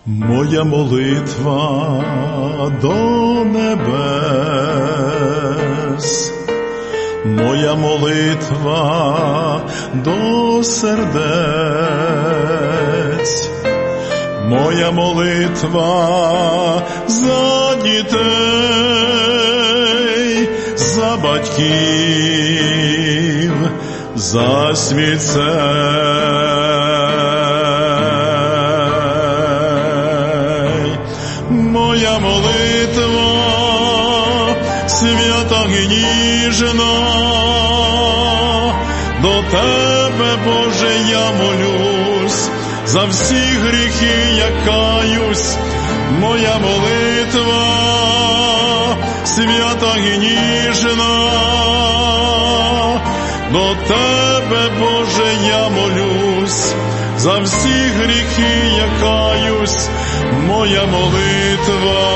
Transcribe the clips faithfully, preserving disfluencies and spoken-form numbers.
Моя молитва до небес, моя молитва до сердець, моя молитва за дітей, за батьків, за світ цей. Моя молитва свята і ніжна, до Тебе, Боже, я молюсь, за всі гріхи я каюсь. Моя молитва свята і ніжна, до Тебе, Боже, я молюсь, за всі гріхи я каюсь. Моя молитва.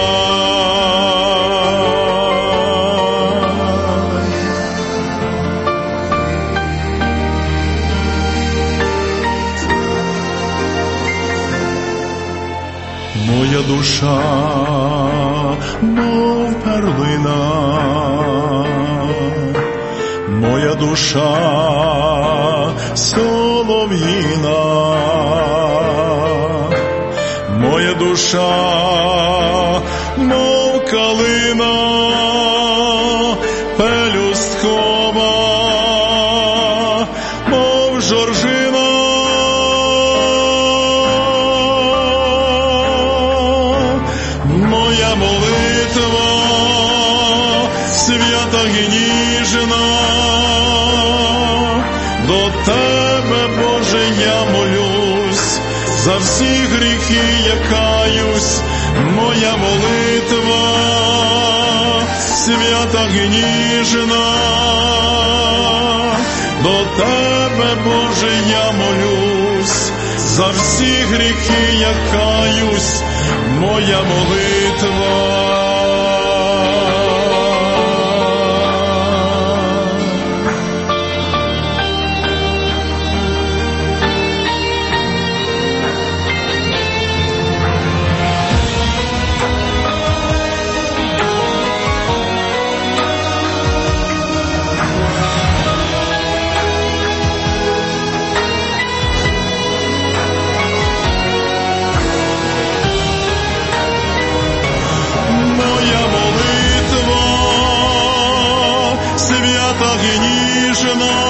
Моя душа, мов перлина, моя душа солов'їна, моя душа, мов калина пелюсткова, мов жоржина. Моя молитва свята і ніжна, до Тебе, Боже, я молюсь, за всі гріхи я каюсь. Моя молитва свята і ніжна, до Тебе, Боже, я молюсь, за всі гріхи я каюсь. Моя молитва. І ніжна,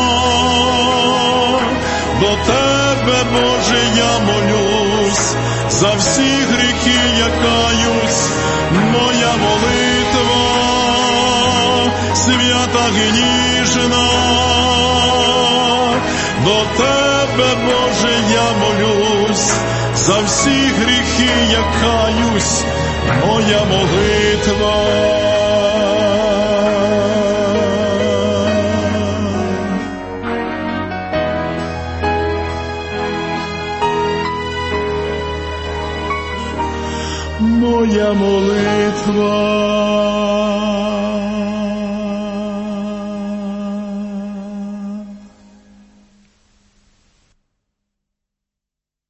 до Тебе, Боже, я молюсь, за всі гріхи я каюсь. Моя молитва свята і ніжна, до Тебе, Боже, я молюсь, за всі гріхи я каюсь. Моя молитва. Моя молитва.